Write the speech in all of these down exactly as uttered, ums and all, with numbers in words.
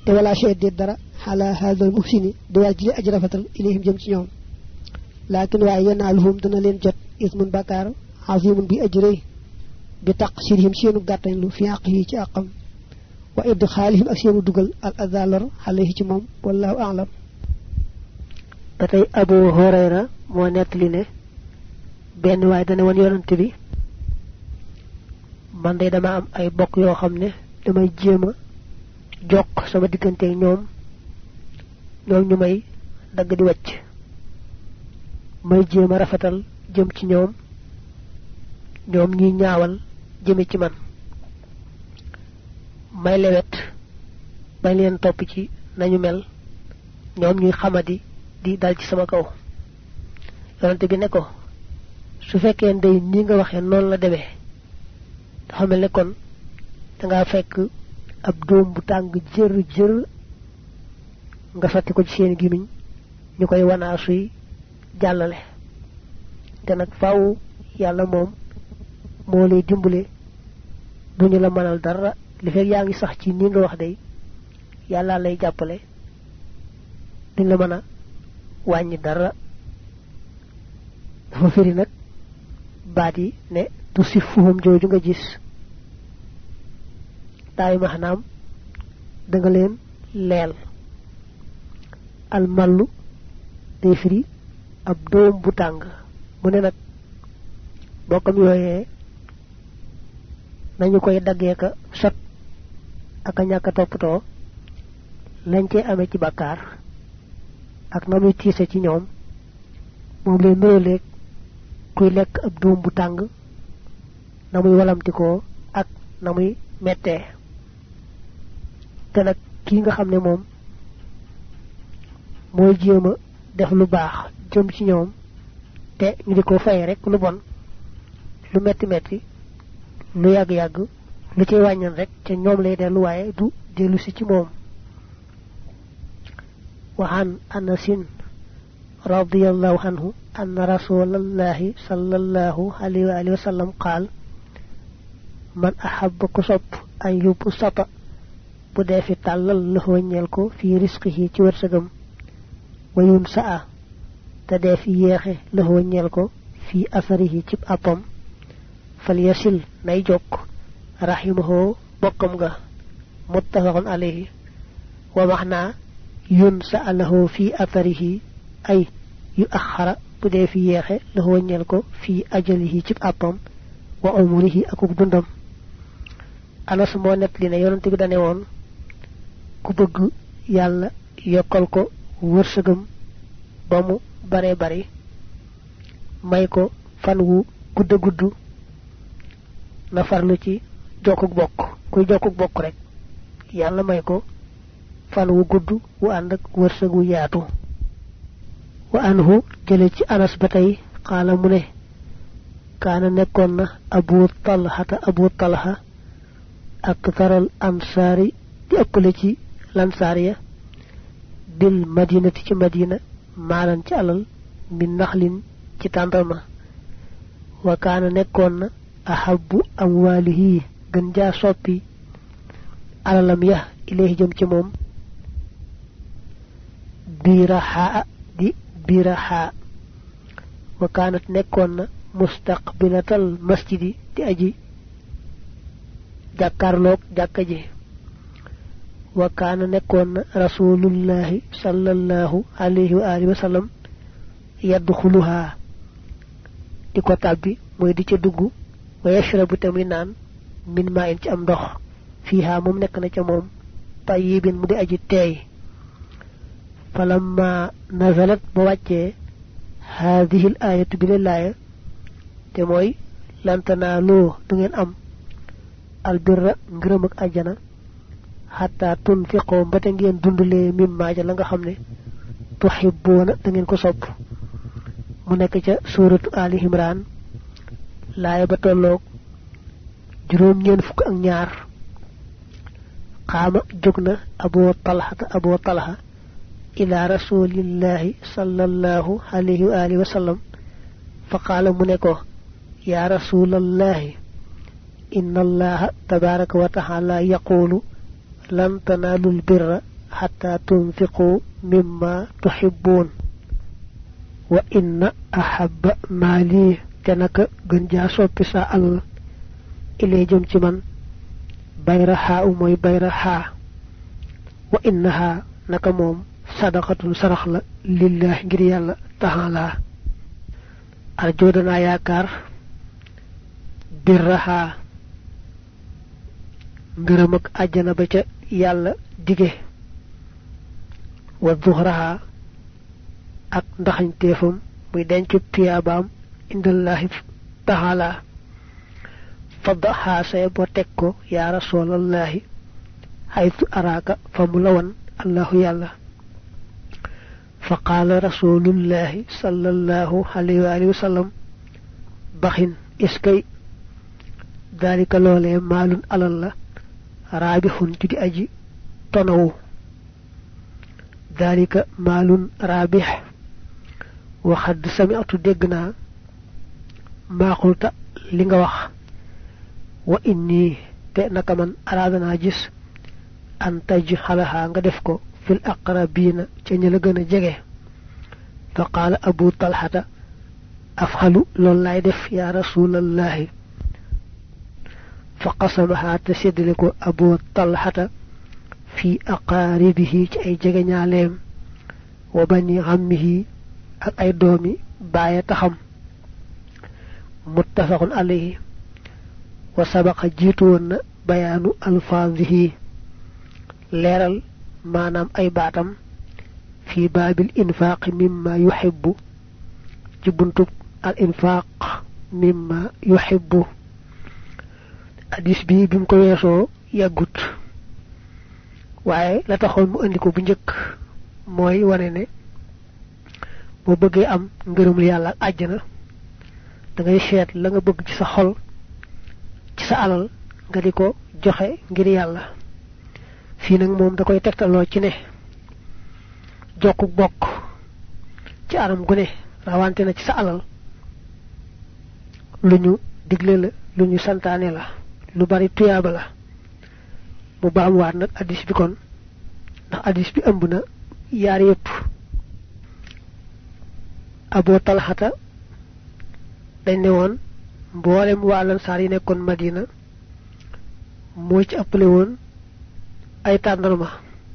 te wala shay de dara hala hadal muhsini do wajli ajrafatal ilayhim jëm ci ñoom lakin wa yanaaluhum dana leen jot ismun bakar azimun bi ajri bi taqsirihim seenu gàttañ lu fi aqihi ci aqam wa idkhalihim ak seenu dugal al adalor alayhi ci mom wallahu a'lam. batay Abu Hurayra mo netli ne ben way dana won yonent bi man day dama am ay bokk yo xamne damay jema jokk sama digante ñoom ñoom ñu may dag di wacc may jema rafetal jëm ci ñoom ñoom ñi ñaawal jëme ci man may lewet bay leen top ci nañu mel ñoom ñuy xamadi di dal ci sama kaw yonent bi ne ko su fekkee ndey ni nga waxe non la demee dafa mel ne kon da nga fekk ab doom bu tàng jër jër nga sotti ko ci seen gimiñ ñu koy wana suy jàllale te nag faaw yàlla moom moo lay dimbale duñu la mënal dara li fekk yaa ngi sax ci ni nga wax day yàlla lay jàppale duñ la mën a wàññi dara dafa firi nag baat yi ne tu sifuhum jooju nga gis daay maanaam da nga leen leel al mallu day firi ab doom bu tàng mu ne nag bokkam yooyee nañu koy daggee ka sot ak a ñàkk toppatoo lañ cee amee ci bàkkaar ak na muy tiise ci ñoom moom lay nuróoleeg kuy lekk ab doom bu tàng na muy walamtikoo ak na muy mettee te nag kii nga xam ne moom mooy jéema def lu baax jëm ci ñoom te ñu di ko fay rek lu bon lu metti metti lu yàgg yàgg lu ci wàññan rek ca ñoom lay dellu waaye du dellu si ci moom وعن أنس رضي الله عنه أن رسول الله صلى الله عليه وآله وسلم قال من أحب كسب أن يبسط بدافع تعلل له ونيلكو في رزقه تورسقم وينسأ تدافع ياخي له ونيلكو في أثره تب أطم فليسل نيجوك رحمه بقمغا متفق عليه ومعنى ينسأ له في أثره أي يؤخر بدي في ياخي له ونيلكو في أجله تب أطم وعمره أكوب دندم أنا سمو نتلنا يونتي بي داني وون ku bëgg yàlla yokkal ko wërsëgam ba mu bare bare may ko fan wu gudd gudd na farlu ci jokkuk bokk kuy jokkuk bokk rek yàlla may ko fan wu gudd wu ànd ak wërsëg wu yaatu wa anhu jële ci anas ba tey xaala mu ne kaana nekkoon na abu talhata abu talha ak taral ansaari di ëppale ci lansariya bil madinati ci madina maalan ci alal min naxlin ci tàndarma wa kaana nekkoon na ahabbu amwaalihi gën jaa soppi alalam ya ilayhi jëm ci moom birahaa di birahaa wa kaanat nekkoon na mustaqbilatal masjidi di aji jàkkaarloog jàkka ji وكان نكون رسول الله صلى الله عليه وآله وسلم يدخلها ديكو تابي موي دي تي دغ ويشرب تمنان من ماء تي ام دوخ فيها موم نك na ca mom tayyibin mudi aji tay فلما نزلت بوacce هذه الآية بالله te moy lan tanalu du ngeen am albirra ngërëm ak aljana hatta tunfiqo mbata ngeen dundule mimma ja la nga xamne tuhibbuna da ngeen ko sopp mu nek ca suratu ali imran laaya ba tolok juroom ñeen fuk ak ñaar qama jogna abu talha abu talha ila rasulillahi sallallahu alayhi wa alihi wa sallam fa qala mu ne ko ya rasulallahi inna allaha tabaraka wa ta'ala yaqulu lan tanalul birra حتى تنفقوا مما تحبون وإن أحب مالي تنك غنجا سوبي سا ال إلي جم ci man bayraha moy bayraha wa innaha naka mom sadaqatun sarax la lillahi ngir yalla ta'ala arjodana yakar birraha ngeureum ak aljana ba ca yalla dige wa dhuhraha ak ndaxantefum muy dencu tiyabam indallahi ta'ala fadha say bo tekko ya rasulullah haythu araka famulawan allah yalla فقال رسول الله صلى الله عليه وآله وسلم بخين اسكي ذلك لولي مال على الله رابح تدي أجي تنو ذلك مال رابح وخد سمعت دقنا ما قلت لنغا وخ وإني تأنك من أرادنا جس أن تجحلها نغدفكو في الأقربين تنيل غنا جيغي فقال أبو طلحة أفعل لول لاي ديف يا رسول الله فقسمها تسدلكو أبو طلحة في أقاربه تي أي جيغي نياليم وبني عمه ak ay doomi baye taxam muttafaqun alayhi wa sabaqa jitu won bayanu alfazihi leral manam ay batam fi babil infaq mimma yuhibbu ci buntu al infaq mimma yuhibbu hadis bi bim ko weso yagut waye la taxol mu andiko bu ñeuk moy wone ne bo bëgge am ngeureum yalla ak aljana da ngay xéet la nga bëgg ci sa xol ci sa alal nga diko joxe ngir yalla fi nak mom da koy tektalo ci ne jokku bok ci aram gu ne rawante na ci sa alal luñu diglé la luñu santané la lu bari tuyaba la mu baam waat nak hadith bi kon ndax hadith bi ëmb na yaar yépp Abu Talhata dañ ne won mbolem walan sar yi nekkon Madina mo ci appelé won ay tandarma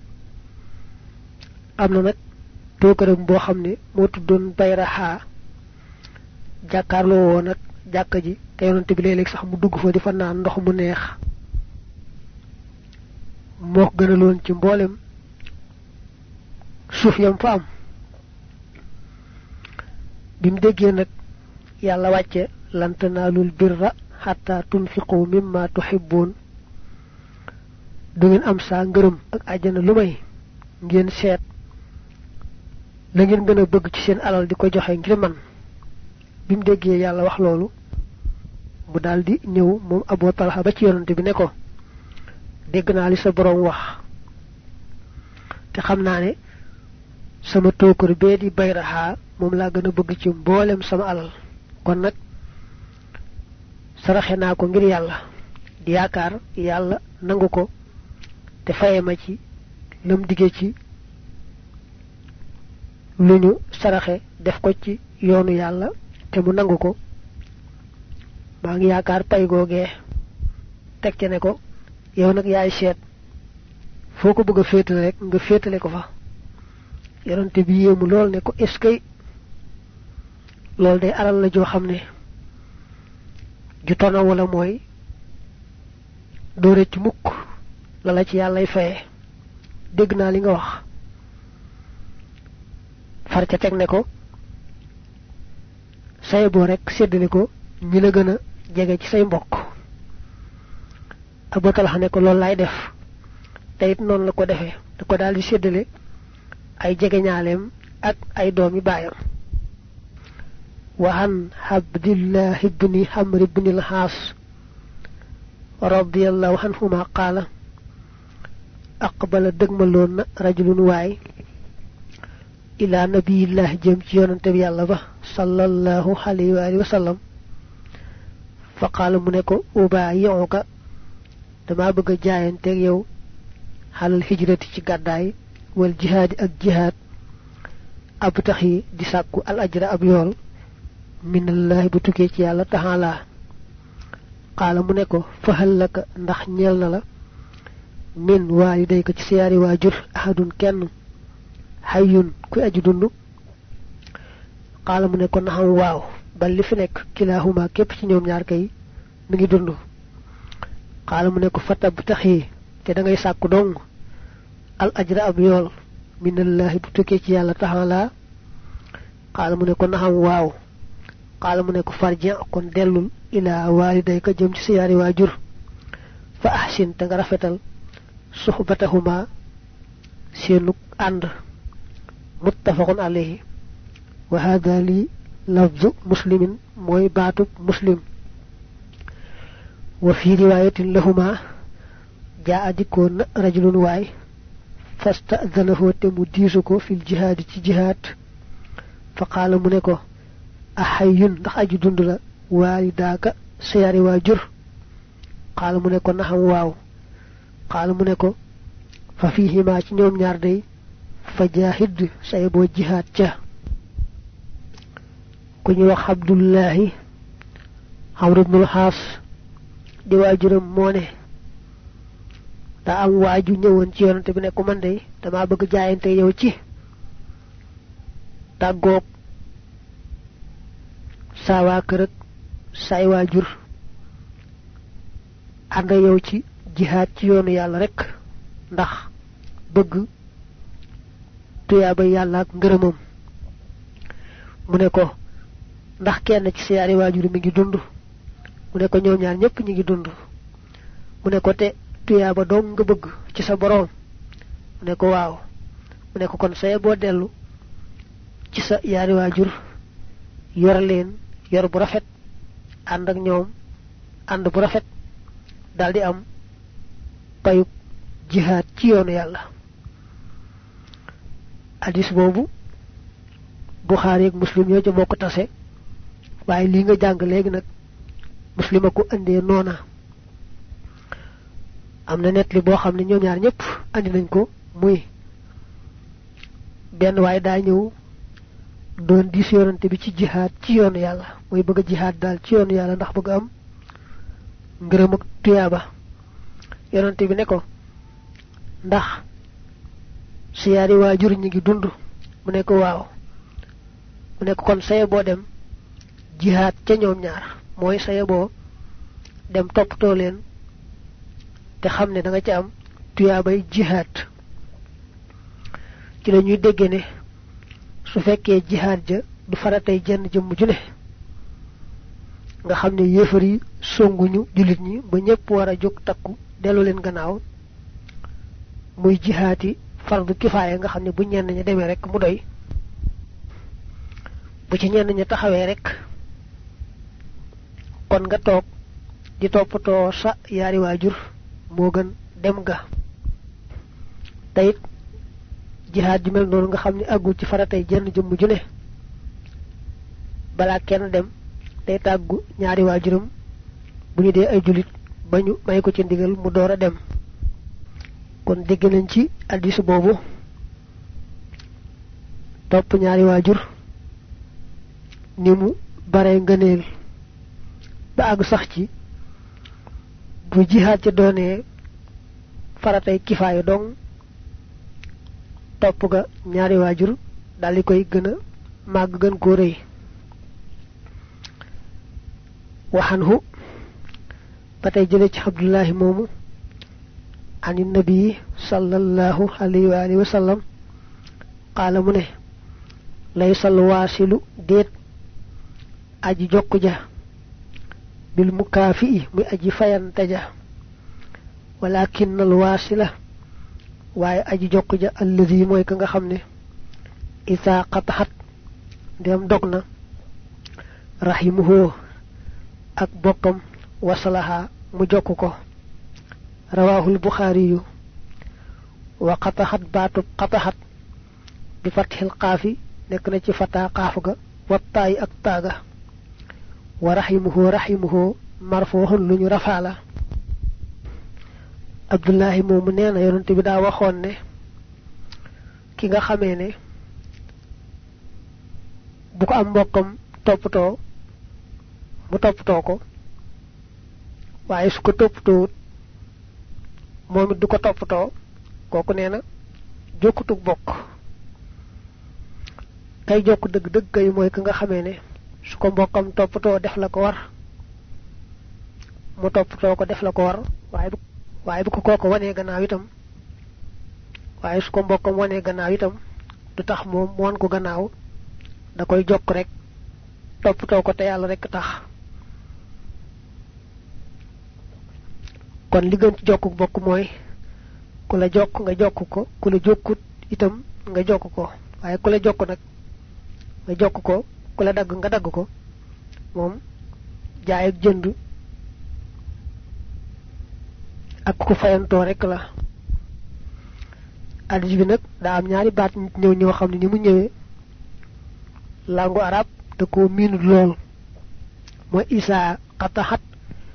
amna nak tokaram bo xamne mo tuddon bayraha jakarlo won ak jakka ji te yonent bi lélek sax mu dugg fa di fa naan ndox mu neex mo gënalon ci mbolem suuf yam fa am bim déggé nak yalla wacce lan tanalul birra hatta tunfiqu mimma tuhibbun du ngeen am sa ngeureum ak aljana lumay ngeen seet la ngeen gëna bëgg ci seen alal diko joxe ngir man bim déggé yalla wax lolu mu daldi ñew mom Abu Talha ba ci yonante bi ne ko dégg na li sa borom wax te xamna ne sama tokor be di bayraha mom la gëna bëgg ci mbolem sama alal kon nak saraxé na ko ngir yalla di yaakar yalla nangu ko te fayema ci lam digé ci luñu saraxé def ko ci yoonu yalla te mu nangu ko ma ngi yaakar pay gogé tek ci ne ko yow nak yaay xéet foko bëgg fétal rek nga fétalé ko fa yonante bi yému lol ne ko eskay lol day alal la jo xamne ju tona wala moy do recc mukk la la ci yalla fay degg na li nga wax far ca tek ne ko say bo rek séddale ko ñi la gëna jégé ci say mbokk Abu Talha ne ko lol lay def tayit non la ko defé da ko daldi séddale ay jégé ñaalem ak ay doomi bayam وعن عبد الله بن حمر بن الحاص رضي الله عنهما قال أقبل دغملون رجل واي إلى نبي الله جم يونت بي الله صلى الله عليه وآله وسلم فقال منكو أبايعك دما بغا جاينتك يو حال الهجرة ci gaday wal jihad ak jihad abtahi di sakku al ajra ab yool minallahi bu tuké ci yalla ta'ala qala mu ne ko fahal laka ndax ñeel na la min waliday ko ci siyari wajur ahadun kenn hayyun ku aju dundu qala mu ne ko naxam waaw bal li fi nek kilahuma kep ci ñoom ñaar kay mi ngi dundu qala mu ne ko fatab taxi te da ngay sakku dong al ajra ab yool minallahi bu tuké ci yalla ta'ala qala mu ne ko naxam waaw qala mu ne ko farji kon delul ila walidayka jëm ci siyari wajur fa ahsin ta nga rafetal suhbatahuma senu and muttafaqun alayhi wa hadha li lafzu muslimin moy baatu muslim wa fi riwayatin lahuma jaa dikon rajulun way fasta'dhanahu tamu disuko fil jihad ci jihad fa qala mu ne ko ahayyun ndax aju dund la walidaka siyari wajur qala mu ne ko naxam waaw qala mu ne ko fa fihima ci ñoom ñaar day fa jahid say bo jihad ca ku ñu wax abdullahi amr ibn al-has di wajuram mo ne da am waju ñewon ci yonante bi ne ko man day dama bëgg jaayante yow ci tagok sawa kër ak say wajur anda yow ci jihad ci yoonu yalla rek ndax bëgg tuyaba yalla ak ngërëmam mu ne ko ndax kenn ci siyari wajur mi ngi dund mu ne ko ñoom ñaar ñepp ñi ngi dund mu ne ko te tuyaba dong nga bëgg ci sa borom mu ne ko waaw mu ne ko kon say bo delu ci sa yaari wajur yor leen yor bu rafet and ak ñoom and bu rafet daldi am payu jihad ci yoonu yalla hadis bobu bukhari ak muslim ñoo ci bokk tassé waye li nga jang légui nak muslima ko andé nona amna net li bo xamni ñoom ñaar ñepp andi nañ ko muy ben way da ñew doon di yorante bi ci jihad ci yoonu yalla muy bëgg jihad dal ci yoonu yalla ndax bëgg am ngërëm ak tuyaba yorante bi ne ko ndax siyari wajur ñi ngi dund mu ne ko waaw mu ne ko kon saye bo dem jihad ca ñoom ñaar moy saye bo dem toppatoo leen te xam ne da nga ci am tuyaabay jihad ci la ñuy dégge ne su fekkee jihad ja du faratay jenn jëmm ju ne nga xam ne yéefar yi songuñu julit ñi ba ñëpp war a jóg takku delu leen gannaaw muy jihaati fardu kifaaya nga xam ne bu ñenn ñi demee rek mu doy bu ci ñenn ñi taxawee rek kon nga toog di toppatoo sa yaari waajur moo gën dem nga tayit jihad ju mel noonu nga xam ne àggul ci faratay jenn jëmm ju ne balaa kenn dem day tàggu ñaari waajuram bu ñu dee ay julit bañu may ko ci ndigal mu door a dem kon dégg nañ ci hadis boobu topp ñaari waajur ni mu bare ngëneel ba àgg sax ci bu jihad ca doonee faratay kifaaya dong topp ga ñaari waajur dal di koy gën a màgg gën koo rëy waxanhu batay jële ci abdullahi moomu ani nabi sallallahu alayhi wa alihi wa sallam qaala mu ne laysal waasilu déet aji jokku ja bil mukaafi muy aji fayante ja walakin al wasila waaye aji jokku ja alladhi mooy ka nga xam ne isa qatahat dem dogna rahimuhu ak bokkam wasalaha mu jokku ko rawahul bukhari wa qatahat batu qatahat bi fathil qafi nek na ci fata qaf ga wattaay ak taga wa rahimuhu rahimuhu marfuhun luñu rafala abdullah momu neena yonent bi da waxon ne ki nga xamee ne bu ko am mbokkam toppatoo mu toppatoo ko waaye su ko toppatoo moom it du ko toppatoo kooku nee na jokkutug bokk kay jokk dëgg dëgg kay mooy ki nga xamee ne su ko mbokkam toppatoo def la ko war mu toppatoo ko def la ko war waaye bu waaye bu ko kooko wanee gannaaw itam waaye su ko mbokkam wanee gannaaw itam du tax moom mu wan ko gannaaw da koy jokk rek toppatoo ko te yàlla rek tax kon li gën ci jokku bokk mooy ku la jokk nga jokk ko ku la jokkut itam nga jokk ko waaye ku la jokk nag nga jokk ko ku la dagg nga dagg ko moom jaay ak jënd ak ku fayantoo rek la hadith bi nag daa am ñaari baat ñëw ñoo xam ne ni mu ñëwee langu arab da ko miinut lool mooy isa qatahat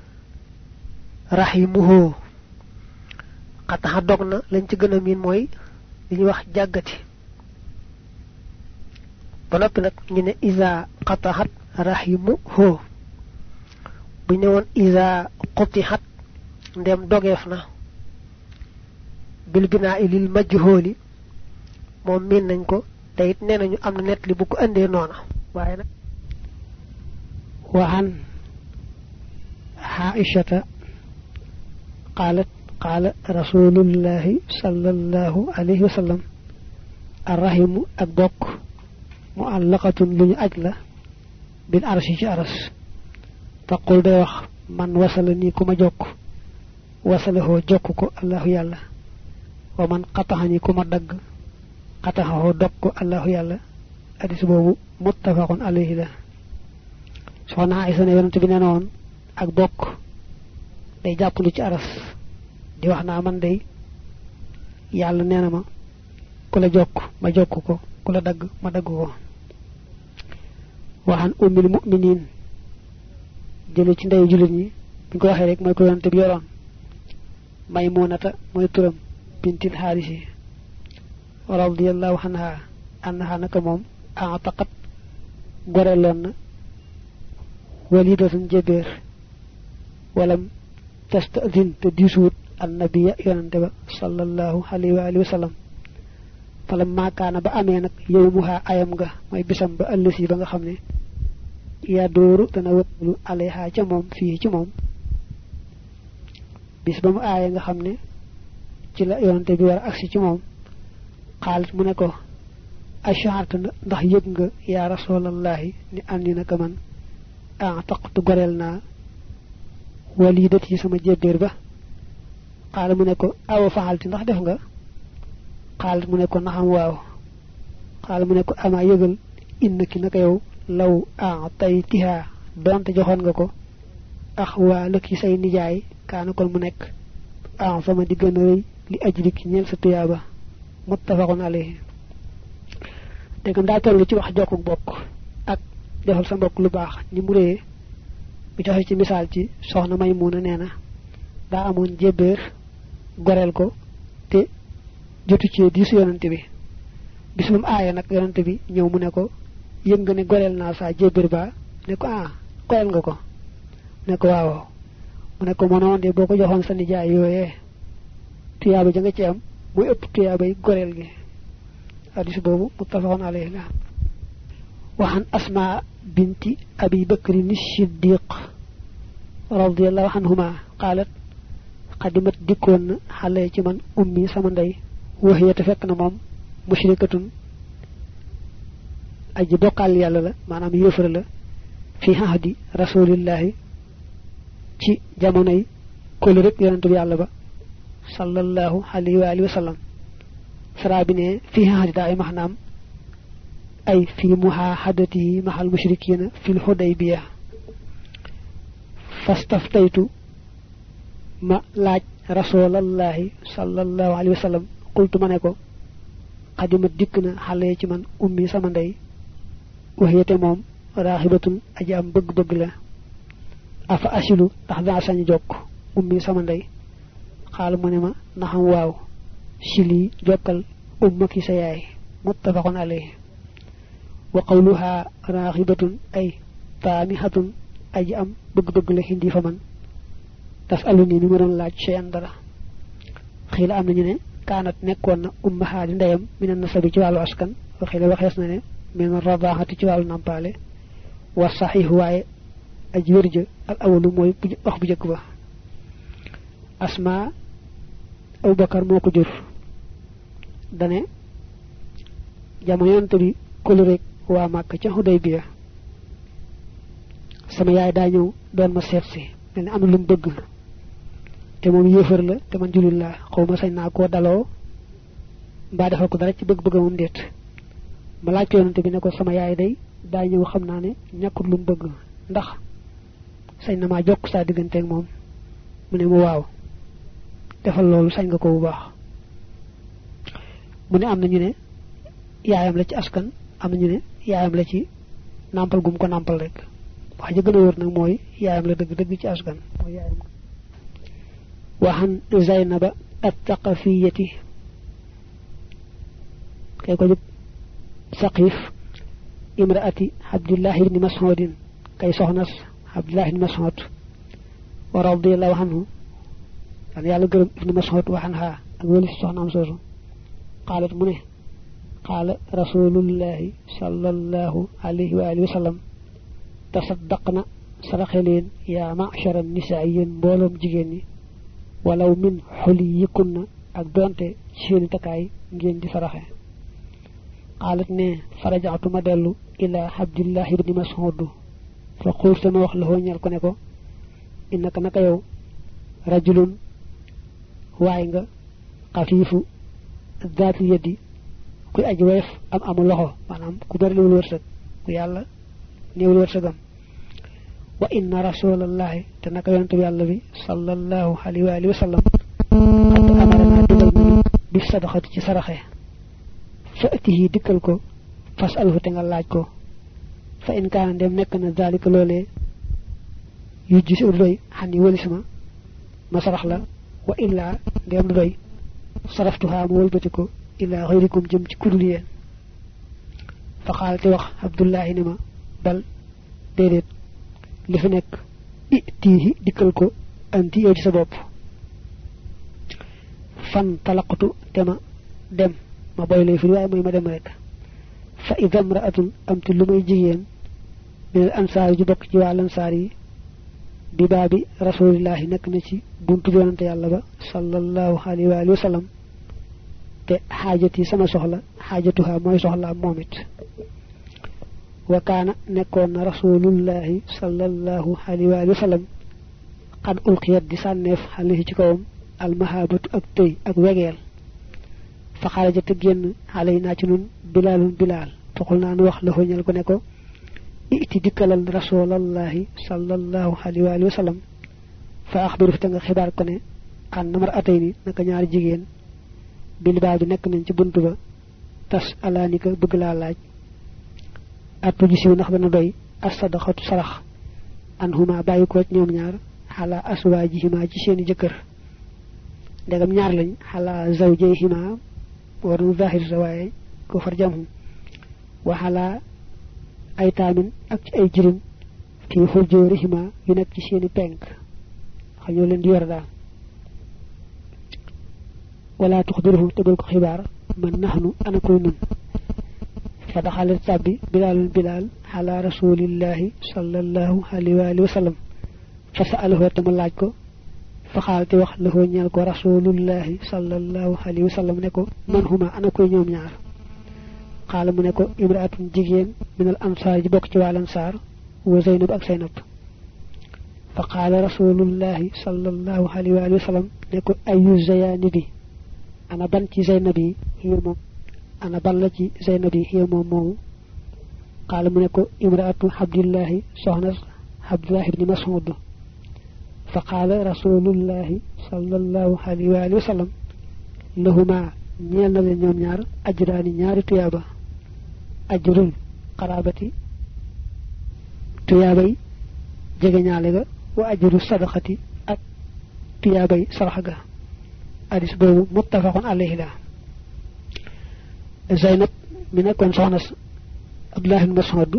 rahimuhu qataha dog na lañ ci gën a miin mooy li ñuy wax jàggati ba noppi nag ñu ne isa qatahat rahimuhu bu ñu woon isa qutihat ndem dogeef na bil binaa lil majhuli moom miin nañ ko te it nee nañu am na nett li bu ko andee noona waaye nag waxan Aïshata قالت قال رسول الله صلى الله عليه وسلم الرحم أكبوك معلقة لن أجل بالعرش جارس تقول ديوخ من وصلني كما جوك وصله جوكك الله يالا ومن قطعني كما دق قطعه دق الله يالا حديث بوبو متفق عليه لا سبحان عائشة يونت بي نون ak bokk day jàpplu ci aras di wax naa man day yàlla nee na ma ku la jokk ma jokk ko ku la dagg ma dagg ko waxan ummil mu'minin jële ci ndey julit ñi buñ ko waxee rek mooy ko yonte bi yoroon maymunata mooy turam bintil harisi radiyallahu anha annaha naka moom a'taqat goreloon na walidatun jebeer ولم تستأذن تديسوت النبي يونتبا صلى الله عليه وآله وسلم فلما كان با امي نك يومها ايامغا موي بسام با السي باغا خامني يا دورو تناوتلو عليها تي موم في تي موم bis bam aaya nga xamne ci la yonte bi war aksi ci mom xalit mu ne ko ash'artu ndax yeb nga ya rasulullah ni andi naka man a'taqtu gorelna walidati sama jébber ba xaal mu ne ko aw faxalti ndax def nga xaal mu ne ko naxam waaw xaal mu ne ko ama yëgal innaki naka yow law a'taytiha donte joxon nga ko akhwa laki say nijaay kaana kon mu nekk ah sama di gën a rëy li ajrik ñeel sa tuyaaba muttafaqun alayhi te gam daa toll ci wax jokku bokk ak defal sa mbokk lu baax ni mu ree bi joxe ci misaal ci soxna Maymuna nee na daa amoon jébbeer goreel ko te jotu ci diisu yonante bi bis moom aaya nag yonante bi ñëw mu ne ko yëg nga ne goreel naa saa jébbeer ba ne ko ah goreel nga ko ne ko waaw mu ne ko mënoon de boo ko joxoon sa nijaay yooyee tuyaaba ja nga ci am muy ëpp tuyaabay goreel gi hadis boobu muttafaqun alayhi la وعن أسماء بنت أبي بكر الصديق رضي الله عنهما قالت قدمت ديكون حالي ci man ummi sama ndey وهي تفكنا موم مشركة aji bokal yalla la manam yeufar la fi hadi rasulillah ci jamonoy ko le rek yonentou yalla ba sallallahu alayhi wa alihi wa sallam sarabine fi hadi da ay mahnam أي في محاحدته مع المشركين في الحديبية فاستفتيت ما لاج رسول الله صلى الله عليه وسلم قلت منكو قدمت ديكنا حالي من أمي سمندي وهي تمام راهبة أجام بغ بغ لا أفا أسلو تحضا ساني جوك أمي سمندي قال منما نحن واو سلي جوكال أمك سياي muttafaqun alayhi wa qawluha raghibatun ay taamihatun aji am bëgg-bëgg la hindi fa man tasaluni mi ma doon laaj cheyan dara xila am nañu ne kaanat nekkoon na ummaha di ndeyam min an-nasabi ci wàllu askan wa xila waxees na ne min radahati ci wàllu nampale wa sahih waaye aji wérja al awalu mooy wax bu jëkk ba asma abubakar moo ko jur dane jamono yonent bi kolu rek waa Màkka ca Hudaybiya sama yaay daa ñëw doon ma seet si mel ne am na lu mu bëgg te moom yéefar la te man jullit laa xaw ma sañ naa koo daloo mbaa defal ko dara ci bëgg-bëgg moom déet ma laaj ko yonent bi ne ko sama yaay day daa ñëw xam naa ne ñàkkut lu mu bëgg ndax sañ na maa jokk saa digganteeg moom mu ne mu waaw defal loolu sañ nga ko bu baax mu ne am na ñu ne yaayam la ci askan am na ñu ne yaayam la ci nampal gum ko nampal rek wax ji gën a wër nag mooy yaayam la dëgg dëgg ci askan mooy yaayam waxan Zaynaba at-Taqafiyati kay ko jub Saqif imraati Abdullah ibn Mas'ud kay soxnas Abdullah ibn Mas'ud wa radiyallahu anhu an yàlla gërëm ibn Mas'ud waxan ha ak wëli soxnaam soosu qaalat mu ne qaala rasulullahi sallallahu alayhi wa alihi wa sallam tasaddaqna saraxe leen yaa ma'shara nisaa yéen mbooloom jigéen ñi walaw min xuliyikunna ak donte seeni takkaay ngeen di saraxe qaalat ne farajaatu ma dellu ila Abdullah ibn Mas'ud fa qultu ma wax la hoo ñal ko ne ko innaka naka yow rajulun waay nga xafiifu zaatu yeddi kuy aji weef am amu loxo maanaam ku bari lu wërsëg ku yàlla néewul wërsëgam wa inna rasulallahi te naka yonent bi yàlla bi sallallahu alayhi wa alihi wa sallam qad amarna digal nañu bi sadaxati ci saraxe fa atihi dikkal ko fasalhu te nga laaj ko fa in kaana ndem nekk na zalika loolee yu gis u doy xani walisma ma sarax la wa illa ndem du doy saraftuha mu wëlbati ko ila ghayrikum jëm ci kudul yéen fa xaalati wax Abdullahi ni ma bal déedéet li fi nekk itihi dikkal ko anti yow ci sa bopp fan talaqtu te ma dem ma boy lay fi waaye mooy ma dem rek fa idha imra'atun amti lu may jigéen min al ansaar ju bokk ci waa lansaar yi bi baabi rasulillahi nekk na ci buntu yonante yàlla ba sallallahu alayhi wa alihi wa sallam te xaajati sama soxla xaajatuha mooy soxla moom it wa kaana nekkoon na rasulullahi sallallahu alayhi wa sallam qad ulqiyat di sànneef alayhi ci kawam almahabatu ak tëy ak wegeel fa xaraja te génn alay naa ci nun bilaalun bilaal toxul naa nu wax la ñal ko ne ko iti dikkalal rasulallahi sallallahu alayhi wa sallam fa axbiru fi te nga xibaar ko ne an namar atay ni naka ñaari jigéen bil baa bi nekk nañ ci buntu ba tas alaanika bëgg laa laaj attu ji siw ndax dana doy as-sadaqatu sarax anhuma bàyyi ko ñoom ñaar xala aswaajihima ci seeni jëkkër ndegam ñaar lañ xala zawjayhima waru zahir sa waaye ko far jamhum wa xala ay taamin ak ci ay jirim fi hujurihima yu nekk ci seeni penk xam ñoo leen di yor daal wala tuxbiruhum te bul ko xibaar man nahnu ana koy nun fa daxalat tabbi bilaalun bilaal ala rasulillahi sallallahu alayhi wa sallam fa sa'alahu te mu laaj ko fa xaalati wax la ko ñeel ko rasulullahi sallallahu alayhi wa sallam ne ko man huma ana koy ñoom ñaar xaala mu ne ko imraatun jigéen min al ansaar ji bokk ci waa ansaar wa Zaynab ak Zaynab fa qaala rasulullahi sallallahu alayhi wa sallam ne ko ayu zayaani bi ana ban ci Zaynab yi xiir moom ana ban la ci Zaynab yi xiir moom moomu qaala mu ne ko imraatu Abdullahi soxna Abdullahi ibni Mas'ud fa qaala rasulullahi sallallahu alayhi wa sallam lahuma ñeel na leen ñoom ñaar ajraani ñaari tuyaaba ajrul qarabati tuyaabay jege ñaale ga wa ajru sadaqati ak tuyaabay sarax ga hadis boobu muttafaqun alayhi la Zaynab mi nekkoon soxna Abdullah ibn Mas'ud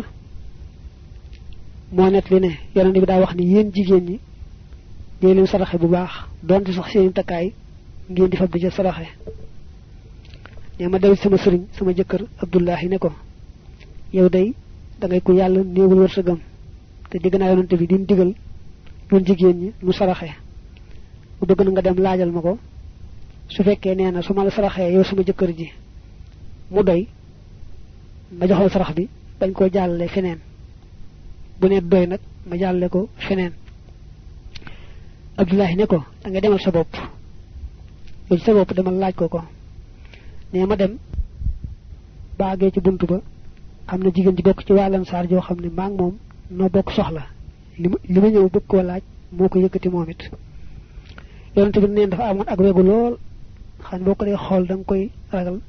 moo net li ne yonent bi daa wax ni yéen jigéen ñi dee leen saraxe bu baax donte sax seen takkaay ngeen di fab di ca saraxe ne ma daw sama sëriñ sama jëkkër Abdullah ne ko yow day da ngay ko yàlla néewul wërsëgam te digg naa yonent bi di digal ñun jigéen ñi nu saraxe bu bëgg na nga dem laajal ma ko su fekkee nee na su ma la saraxee yow sama jëkkër ji mu doy ma joxal sarax bi bañ koo jàllale feneen bu ne doy nag ma jàllale ko feneen Abdullahi ne ko da nga demal sa bopp yow sa bopp demal laaj ko ko ne ma dem baagee ci buntu ba am na jigéen ji bokk ci wàllan saar joo xam ne maa ngi moom noo bokk soxla li ma li ma ñëw bëgg koo laaj moo ko yëkkati moom it yonent bi neen dafa amoon ak wegu lool xam boo ko dee xool da nga koy ragal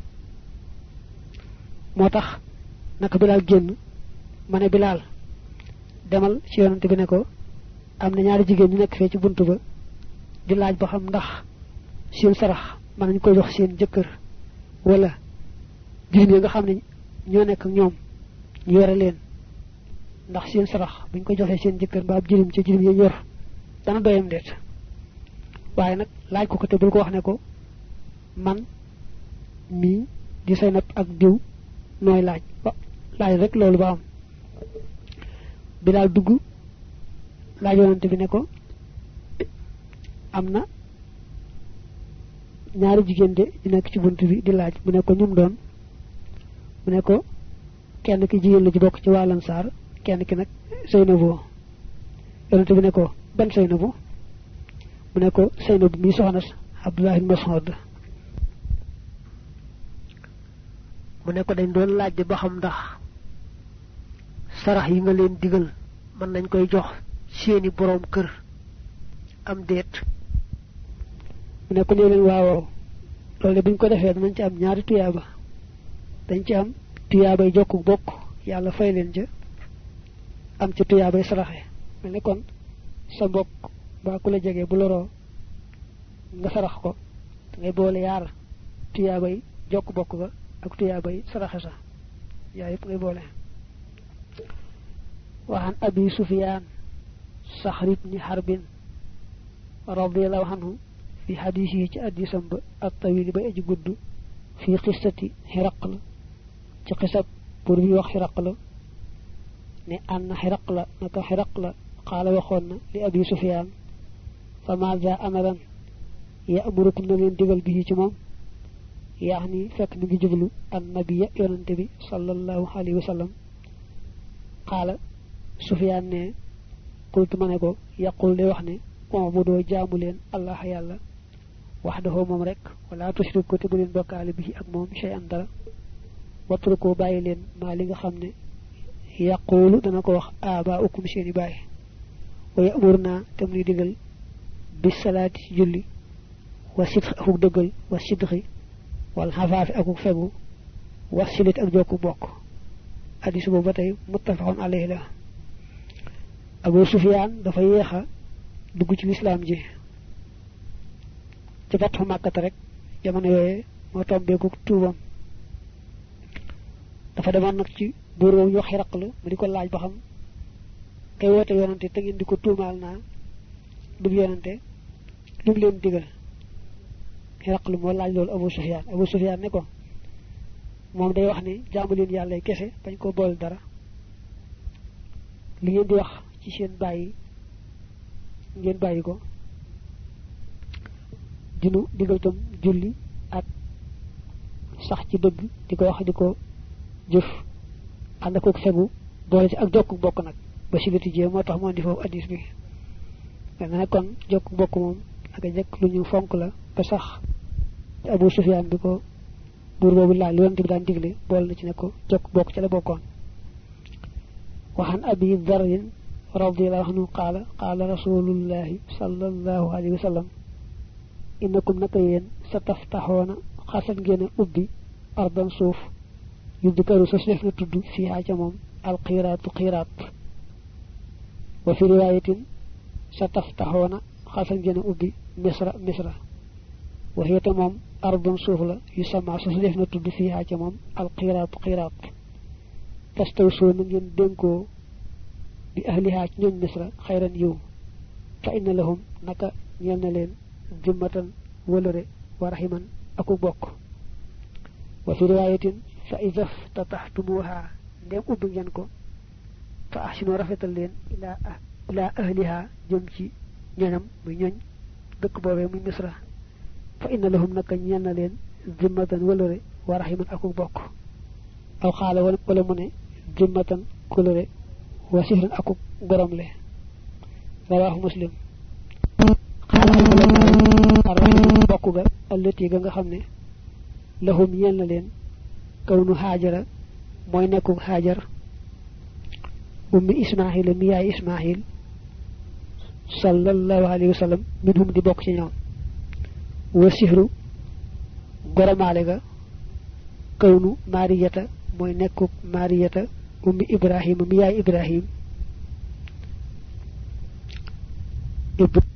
moo tax naka Bilaal génn ma ne Bilaal demal ci yonent bi ne ko am na ñaari jigéen ñu nekk fee ci buntu ba di laaj ba xam ndax seen sarax mën nañ koy jox seen jëkkër wala jirim yi nga xam ne ñoo nekk ak ñoom ñu yore leen ndax seen sarax buñ ko joxee seen jëkkër mbaa jirim ci jirim yi yor dana doyam deet waaye nag laaj ko ko te bul ko wax ne ko man mii di say napp ak diw nooy laaj ba laaj rek loolu ba am Bilaal dugg laaj yonante bi ne ko am na ñaari jigéen de di nekk ci bunt bi di laaj mu ne ko ñum doon mu ne ko kenn ki jigéen la ji bokk ci wàllan saar kenn ki nag Seynabu yonante bi ne ko ban Seynabu mu ne ko Seynabu mi soxna Abdullah ibn Mas'ud mu ne ko dañ doon laaj di ba xam ndax sarax yi nga leen digal mën nañ koy jox seeni borom kër am deet mu ne ko nee leen waawoo loolu buñ ko defee danañ ci am ñaari tuyaaba dañ ci am tuyaabay jokku bokk yàlla fay leen ja am ci tuyaabay saraxe mel ne kon sa mbokk ba ku la jege bu loroo nga sarax ko ngay boole yaar tuyaabay jokku bokk ga ak tuyaabay saraxe sa yaa yëpp ngay boole وعن أبي سفيان صخر بن حرب رضي الله عنه في حديثه حديث الطويل بأج قد في قصة هرقل في قصة بربي وخ هرقل أن هرقل نكا هرقل قال وخونا لأبي سفيان فماذا أمرا يأمركم من دقل به جمام يعني فك نجي جبلو النبي ينتبي صلى الله عليه وسلم قال Sufyaan ne qultu ma ne ko yaqul de wax ne ubudu jaamu leen allah yàlla wahdahu moom rek wala tushriku te bu leen bokkaale bi ak moom shay'an dara watruku bàyyi leen maa li nga xam ne yaqulu dana ko wax abaa'ukum seeni baay wa ya'muruna te muy digal bis salaati ci julli wa sidqi akuk dëggal wa sidqi wal xafaafi akuk fegu wa silit ak jokku bokk hadis boobu ba tey muttafaqun alayhi la Abu Sufyaan dafa yeexa dugg ci lislaam ji ci fatxu Màkkata rek jamono yooye moo tombeeku tuubam dafa demoon nag ci buur boobu ñu wax Hiraql mu di ko laaj ba xam kay woote yonante te ngeen di ko tuumaal naa dug yonante lu mu leen digal Hiraql moo laaj loolu Abu Sufyaan Abu Sufyaan ne ko moom day wax ne jaamu leen yàlla kese bañ ko bool dara li ngeen di wax ci seen bàyyi ngeen bàyyi ko dinu digal tam julli ak sax ci dëgg di ko wax di ko jëf ànd ak fegu boole ci ak jokku bokk nag ba silati jee moo tax moo di foofu addis bi mel na kon jokku bokk moom ak jekk lu ñu fonk la ba sax Abu Sufyaan bi ko buur boobu laaj lu yonent bi daan digle boole na ci ne ko jokku bokk ci la bokkoon waxan Abi Dharr رضي الله عنه قال قال رسول الله صلى الله عليه وسلم إنكم نكين ستفتحون خاصة جنا أبي أرضا صوف يذكر سسنف نتد فيها جمم القيرات قيرات وفي رواية ستفتحون خاصة جنا أبي مصر مصر وهي تمام ardun suuf la yu sama su def na tudd fiha ca moom al qiraat qiraat tastawsoo na ngeen dénkoo bi ahliha ci ñooñ misra xayran yiw fa inna lahum naka ñeel na leen jimmatan wëlëre wa rahiman aku bokk wa fi riwayatin fa idha tatahtumuha ndem ubbi ngeen ko fa ahsinu rafetal leen ila ila ahliha jëm ci ñoñam muy ñoñ dëkk boobee muy misra fa inna lahum naka ñeel na leen jimmatan wëlëre wa rahiman aku bokk aw xaala wala mu ne jimmatan kulëre wa sihran aku gorom le rawahu muslim xaala arrahim bokk ga allati ga nga xam ne lahum ñeel na leen kawnu haajara mooy nekku haajar ummi ismaahil mi yaay ismaahil sallallahu alayhi wa sallam minhum di bokk ci ñoom wa sihru goromaale ga kawnu mariyata mooy nekku mariyata ummi ibrahim mi yaay ibrahim ibn